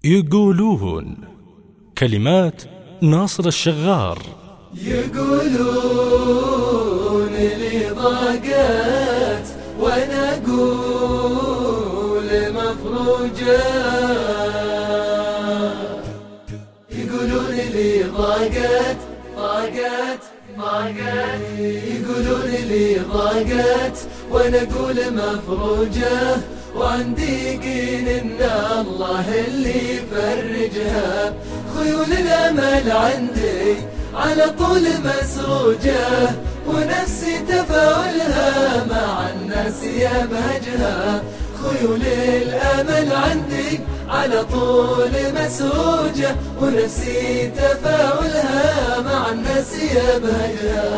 يقولون. كلمات ناصر الشغار. يقولون لي ضاقت وانا اقول مفروجة، يقولون لي ضاقت يقولون لي ضاقت وانا اقول مفروجة، وعندي يقين ان الله اللي يفرجها. خيول الامل عندي على طول مسروجة، ونفسي تفاؤلها مع الناس يبهجها. خيول الامل عندي على طول مسروجة، ونفسي تفاؤلها مع الناس يبهجها.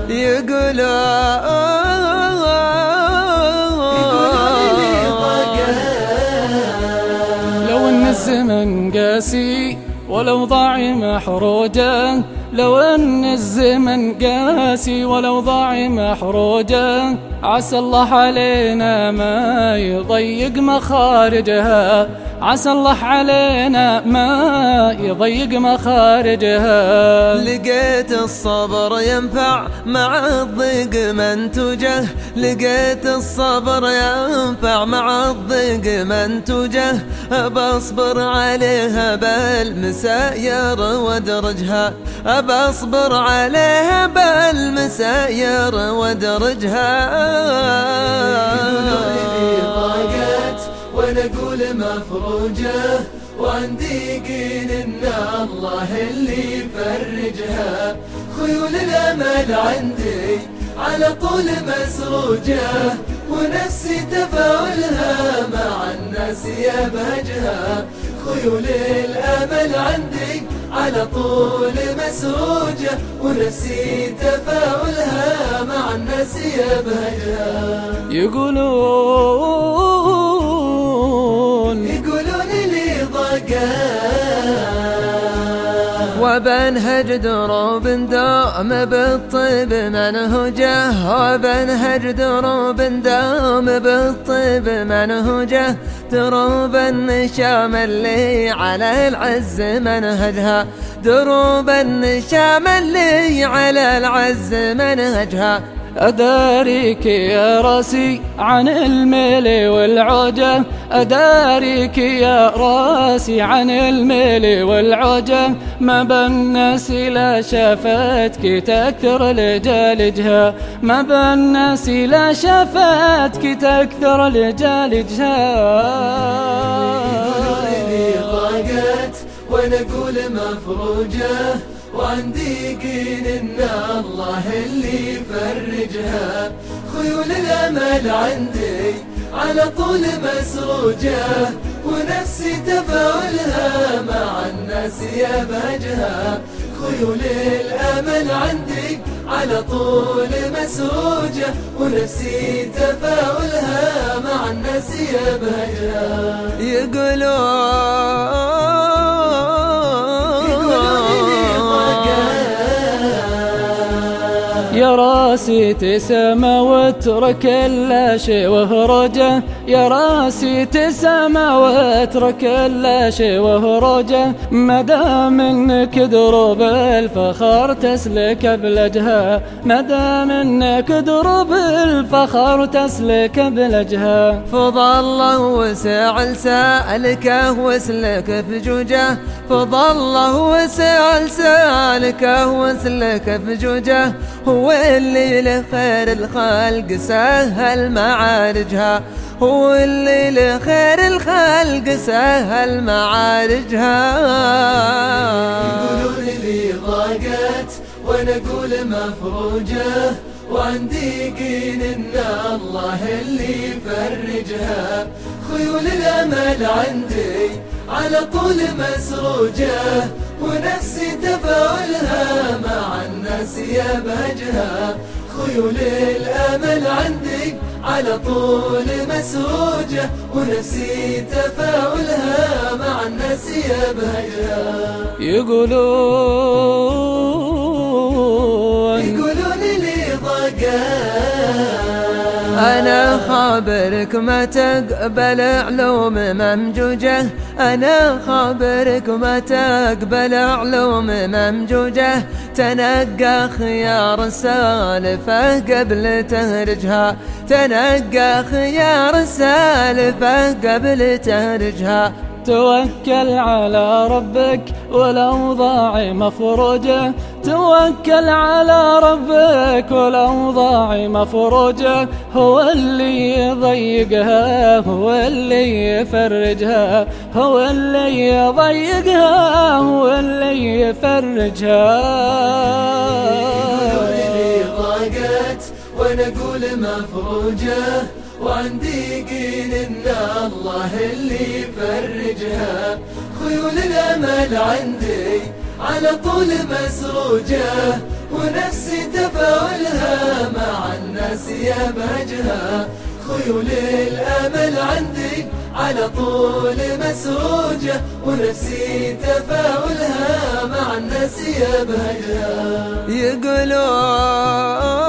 لو ان الزمن قاسي ولو ضاعي محروجة، لو ان الزمن قاسي ولو ضاعي محروجة، عسى الله علينا ما يضيق مخارجها، عسى الله علينا ما يضيق مخارجها. لقيت الصبر ينفع مع الضيق منتجه، لقيت الصبر ينفع مع الضيق منتجه، بصبر عليها بالمساير وادرجها، بصبر عليها بالمساير وادرجها. وانا اقول مفروجة، وعندي يقين ان الله اللي يفرجها. خيول الامل عندي على طول مسروجة، ونفسي تفاؤلها مع الناس يبهجها. خيول الامل عندي على طول مسروجة، ونفسي تفاؤلها مع الناس يبهجها. يقولون لي ضاقت وبنهج دروب دوم بالطيب منهجه، وبنهج دروب دوم بالطيب منهجه، دروب النشام اللي على العز منهجها، دروب النشام اللي على العز منهجها. أداريك يا راسي عن الميل والعوجة، أداريك يا راسي عن الميل والعوجة، ما بالناس لا شافتك تكثر لجالجها، ما بالناس لا شافتك تكثر لجالجها. وانا اقول مفروجة، وعندي يقين ان الله اللي يفرجها. خيول الامل عندي على طول مسروجة، ونفسي تفاؤلها مع الناس يبهجها. خيول الامل عندي على طول مسروجة، ونفسي تفاؤلها مع الناس يبهجها. يا راسي تسمى واترك كل شيء وهرجه، يا راسي تسمى واترك كل شيء وهرجه، مدام انك دروب الفخر تسلك بلجها، مدام انك دروب الفخر تسلك بلجها. فضل وسع لسالكه واسلك فجوجه، فضل وسع لسالكه واسلك فجوجه، هو اللي لخير الخلق سهل معارجها، هو اللي لخير الخلق سهل معارجها. يقولون لي ضاقت وانا اقول مفروجة، وعندي يقين ان الله اللي يفرجها. خيول الامل عندي على طول مسروجة، ونفسي تفاؤلها مع الناس يبهجها. خيول الامل عندي على طول مسروجة، ونفسي تفاؤلها مع الناس يبهجها. يقولون لي ضاقت أنا خابرك ما تقبل علوم ممجوجة، أنا خابرك ما تقبل علوم ممجوجة، تنقى خيار السالفة قبل تهرجها، تنقى خيار السالفة قبل تهرجها. توكل على ربك والأوضاع مفروجة، توكل على ربك والأوضاع مفروجة، هو اللي يضيقها هو اللي يفرجها، هو اللي يضيقها هو اللي يفرجها. يقولي ضاقت وانا اقول مفروجة، وعندي يقين ان الله اللي يفرجها. خيول الامل عندي على طول مسروجة، ونفسي تفاؤلها مع الناس يبهجها. خيول الامل عندي على طول مسروجة، ونفسي تفاؤلها مع الناس يبهجها. يقولون